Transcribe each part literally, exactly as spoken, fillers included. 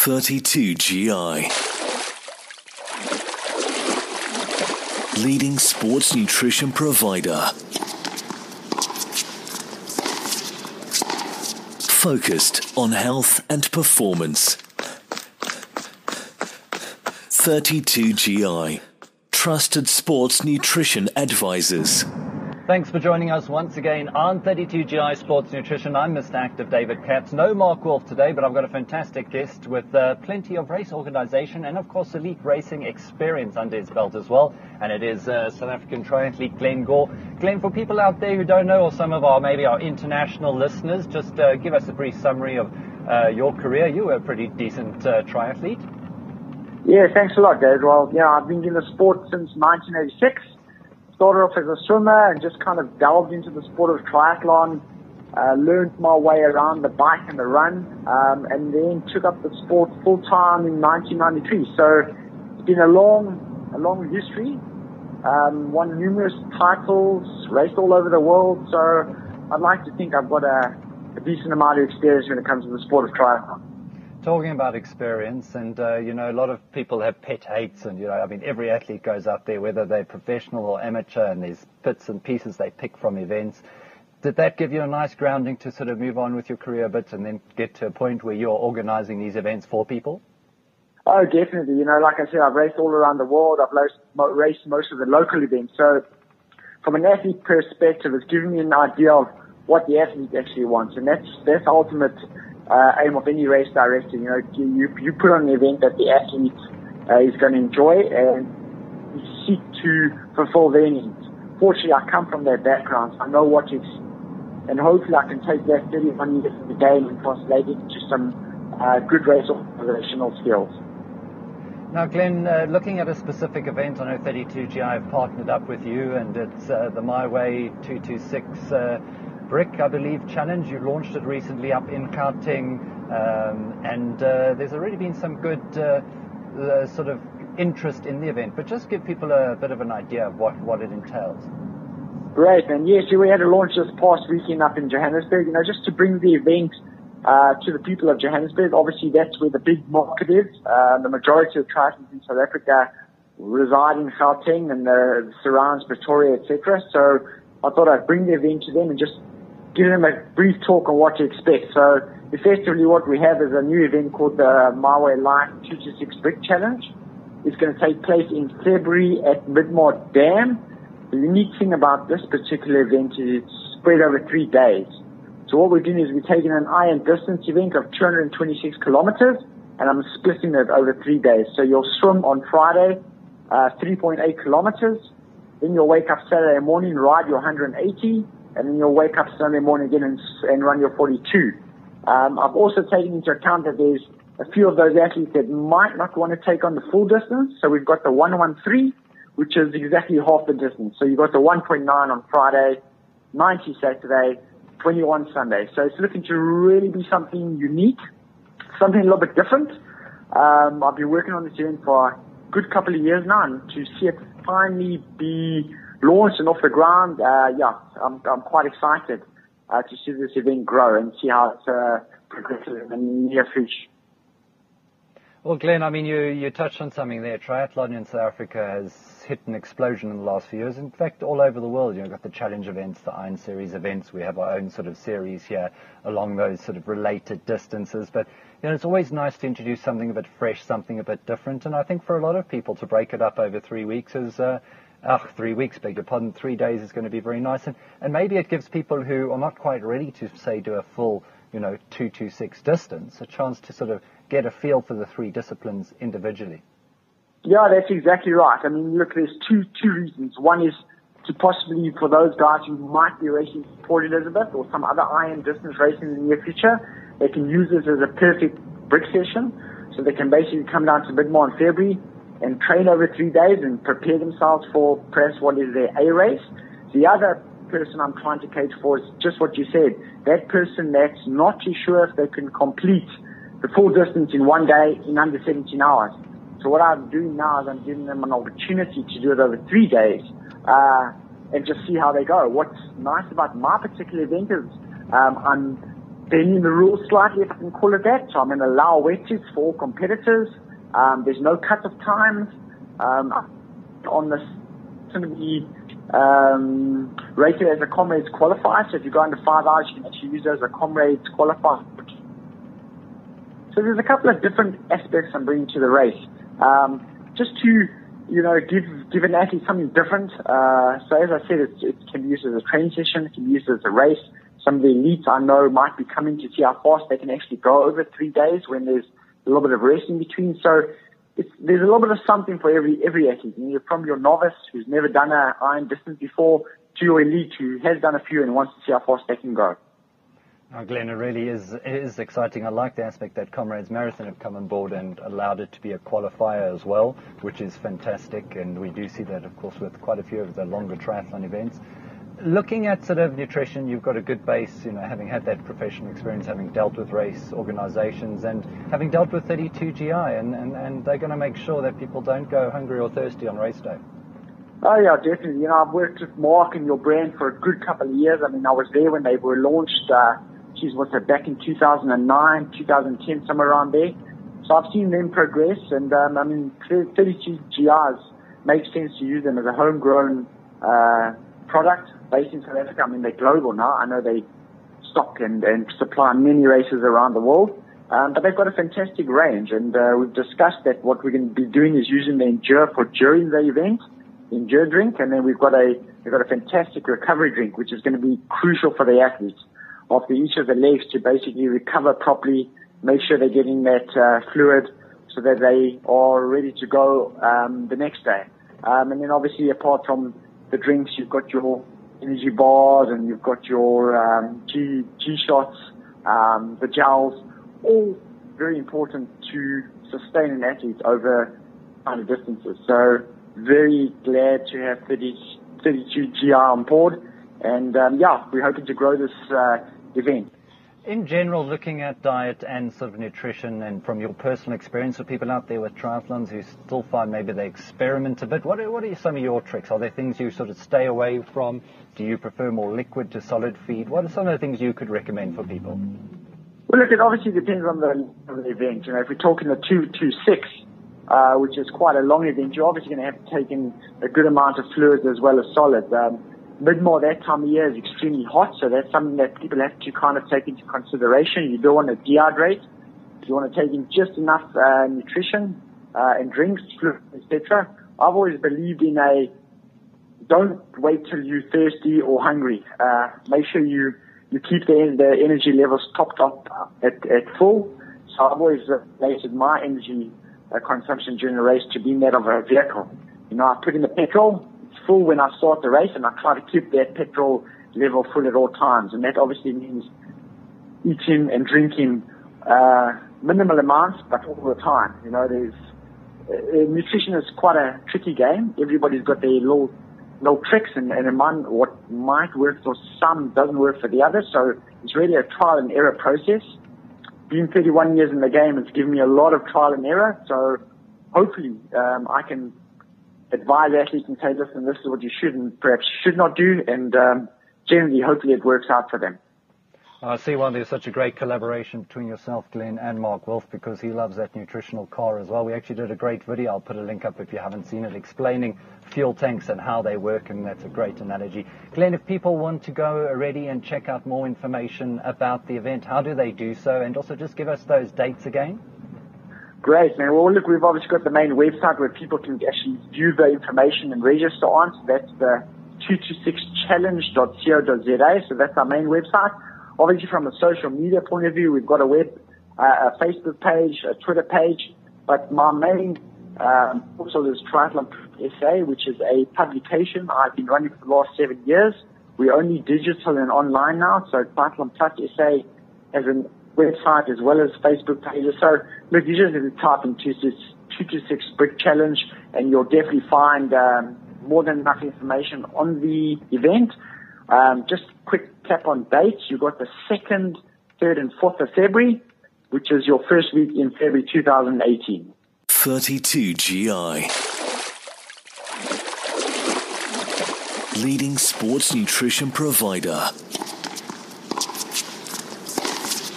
thirty-two G I. Leading sports nutrition provider. Focused on health and performance. thirty-two G I. Trusted sports nutrition advisors. Thanks for joining us once again on thirty-two G I Sports Nutrition. I'm Mister Active David Katz. No Mark Wolf today, but I've got a fantastic guest with uh, plenty of race organisation and, of course, elite racing experience under his belt as well. And it is uh, South African triathlete Glenn Gore. Glenn, for people out there who don't know, or some of our maybe our international listeners, just uh, give us a brief summary of uh, your career. You were a pretty decent uh, triathlete. Yeah, thanks a lot, Dave. Well, yeah, I've been in the sport since nineteen eighty-six. Started off as a swimmer and just kind of delved into the sport of triathlon, uh, learned my way around the bike and the run, um, and then took up the sport full-time in nineteen ninety-three. So it's been a long, a long history, um, won numerous titles, raced all over the world. So I'd like to think I've got a, a decent amount of experience when it comes to the sport of triathlon. Talking about experience, and uh, you know, a lot of people have pet hates, and you know, I mean, every athlete goes out there, whether they're professional or amateur, and there's bits and pieces they pick from events. Did that give you a nice grounding to sort of move on with your career a bit, and then get to a point where you're organising these events for people? Oh, definitely. You know, like I said, I've raced all around the world. I've raced most of the local events. So, from an athlete perspective, it's given me an idea of what the athlete actually wants, and that's that's ultimate. Uh, aim of any race director. You know, you you put on an event that the athlete uh, is going to enjoy, and you seek to fulfill their needs. Fortunately, I come from that background, so I know what it's, and hopefully I can take that thirty-one years of the game and translate it into some uh, good race organizational skills. Now, Glenn, uh, looking at a specific event, I know thirty-two G I have partnered up with you, and it's uh, the My Way two two six uh, Brick, I believe, challenge. You launched it recently up in Gauteng, um, and uh, there's already been some good uh, uh, sort of interest in the event. But just give people a bit of an idea of what, what it entails. Great, and yes, we had a launch this past weekend up in Johannesburg, you know, just to bring the event uh, to the people of Johannesburg. Obviously, that's where the big market is. Uh, the majority of triathletes in South Africa reside in Gauteng and the surrounds, Pretoria, et cetera. So I thought I'd bring the event to them and just give them a brief talk on what to expect. So effectively what we have is a new event called the My Way Life two two six Brick Challenge. It's going to take place in February at Midmar Dam. The unique thing about this particular event is it's spread over three days. So what we're doing is we're taking an iron distance event of two hundred twenty-six kilometers, and I'm splitting it over three days. So you'll swim on Friday, uh, three point eight kilometers. Then you'll wake up Saturday morning, ride your one hundred eighty, and then you'll wake up Sunday morning again and, and run your forty-two. Um, I've also taken into account that there's a few of those athletes that might not want to take on the full distance. So we've got the one thirteen, which is exactly half the distance. So you've got the one point nine on Friday, ninety Saturday, twenty-one Sunday. So it's looking to really be something unique, something a little bit different. Um, I've been working on this event for a good couple of years now, and to see it finally be launched and off the ground, uh, yeah, I'm, I'm quite excited uh, to see this event grow and see how it uh, progresses in the near future. Well, Glenn, I mean, you, you touched on something there. Triathlon in South Africa has hit an explosion in the last few years. In fact, all over the world, you've got the challenge events, the Iron Series events. We have our own sort of series here along those sort of related distances. But, you know, it's always nice to introduce something a bit fresh, something a bit different. And I think for a lot of people to break it up over three weeks is... Uh, Ugh, three weeks, beg your pardon, three days is going to be very nice. And, and maybe it gives people who are not quite ready to, say, do a full, you know, two two six distance, a chance to sort of get a feel for the three disciplines individually. Yeah, that's exactly right. I mean, look, there's two two reasons. One is to possibly, for those guys who might be racing Port Elizabeth or some other iron distance racing in the near future, they can use this as a perfect brick session. So they can basically come down to Midmar in February and train over three days and prepare themselves for perhaps what is their A race. The other person I'm trying to cater for is just what you said, that person that's not too sure if they can complete the full distance in one day in under seventeen hours. So what I'm doing now is I'm giving them an opportunity to do it over three days uh, and just see how they go. What's nice about my particular event is um, I'm bending the rules slightly, if I can call it that. So I'm going to allow wetsuits for all competitors. Um, there's no cut-off times. Um, on this, going to be um, rated as a Comrades qualifier. So if you go under five hours, you can actually use it as a Comrades qualifier. So there's a couple of different aspects I'm bringing to the race. Um, just to, you know, give give an athlete something different. Uh, so as I said, it, it can be used as a training session. It can be used as a race. Some of the elites I know might be coming to see how fast they can actually go over three days when there's a little bit of rest in between. So it's, there's a little bit of something for every every athlete. You know, from your novice who's never done an iron distance before to your elite who has done a few and wants to see how fast they can go. Oh, Glenn, it really is it is exciting. I like the aspect that Comrades Marathon have come on board and allowed it to be a qualifier as well, which is fantastic. And we do see that, of course, with quite a few of the longer triathlon events. Looking at sort of nutrition, you've got a good base, you know, having had that professional experience, having dealt with race organizations and having dealt with thirty-two G I, and, and, and they're going to make sure that people don't go hungry or thirsty on race day. Oh, yeah, definitely. You know, I've worked with Mark and your brand for a good couple of years. I mean, I was there when they were launched, uh, geez, what's that, back in two thousand nine, two thousand ten, somewhere around there. So I've seen them progress, and, um, I mean, thirty-two G Is makes sense to use them as a homegrown uh, product based in South Africa. I mean, they're global now. I know they stock and, and supply many races around the world, um, but they've got a fantastic range, and uh, we've discussed that what we're going to be doing is using the Endure for during the event, Endure drink, and then we've got a we've got a fantastic recovery drink, which is going to be crucial for the athletes after each of the legs to basically recover properly, make sure they're getting that uh, fluid so that they are ready to go um, the next day. Um, and then obviously apart from the drinks, you've got your energy bars and you've got your um, G, G shots, um, the gels, all very important to sustain an athlete over kind of distances. So very glad to have thirty, thirty-two G I on board. And um, yeah, we're hoping to grow this uh, event. In general, looking at diet and sort of nutrition, and from your personal experience with people out there with triathlons who still find maybe they experiment a bit, what are, what are some of your tricks? Are there things you sort of stay away from? Do you prefer more liquid to solid feed? What are some of the things you could recommend for people? Well, look, it obviously depends on the, on the event. You know, if we're talking the two two six, uh, which is quite a long event, you're obviously going to have to take in a good amount of fluids as well as solids. Um, Mid-more that time of year is extremely hot, so that's something that people have to kind of take into consideration. You don't want to dehydrate. You want to take in just enough uh, nutrition uh, and drinks, et cetera. I've always believed in a don't wait till you're thirsty or hungry. Uh, make sure you, you keep the, the energy levels topped up at, at full. So I've always related my energy uh, consumption during the race to being that of a vehicle. You know, I put in the petrol full when I start the race, and I try to keep that petrol level full at all times. And that obviously means eating and drinking uh, minimal amounts, but all the time. You know, there's uh, nutrition is quite a tricky game. Everybody's got their little little tricks, and, and in mine, what might work for some doesn't work for the others. So it's really a trial and error process. Being thirty-one years in the game, it's given me a lot of trial and error. So hopefully um, I can advise athletes and say, listen, this is what you should and perhaps should not do, and um, generally, hopefully, it works out for them. I see why there's such a great collaboration between yourself, Glenn, and Mark Wolf, because he loves that nutritional car as well. We actually did a great video. I'll put a link up if you haven't seen it, explaining fuel tanks and how they work, and that's a great analogy. Glenn, if people want to go already and check out more information about the event, how do they do so? And also just give us those dates again. Great, man. Well, look, we've obviously got the main website where people can actually view the information and register on. So that's the two two six challenge dot co dot za. So that's our main website. Obviously, from a social media point of view, we've got a web, uh, a Facebook page, a Twitter page. But my main um, also is Triathlon S A, which is a publication I've been running for the last seven years. We're only digital and online now. So Triathlon Plus S A has a website as well as Facebook pages. So look, you just have to type in two two six Brick Challenge, and you'll definitely find um, more than enough information on the event. Um, just quick tap on dates. You've got the second, third, and fourth of February, which is your first week in February two thousand eighteen. thirty-two G I. Leading sports nutrition provider.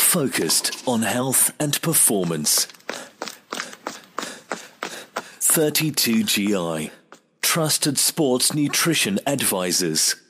focused on health and performance. thirty-two G I, trusted sports nutrition advisors.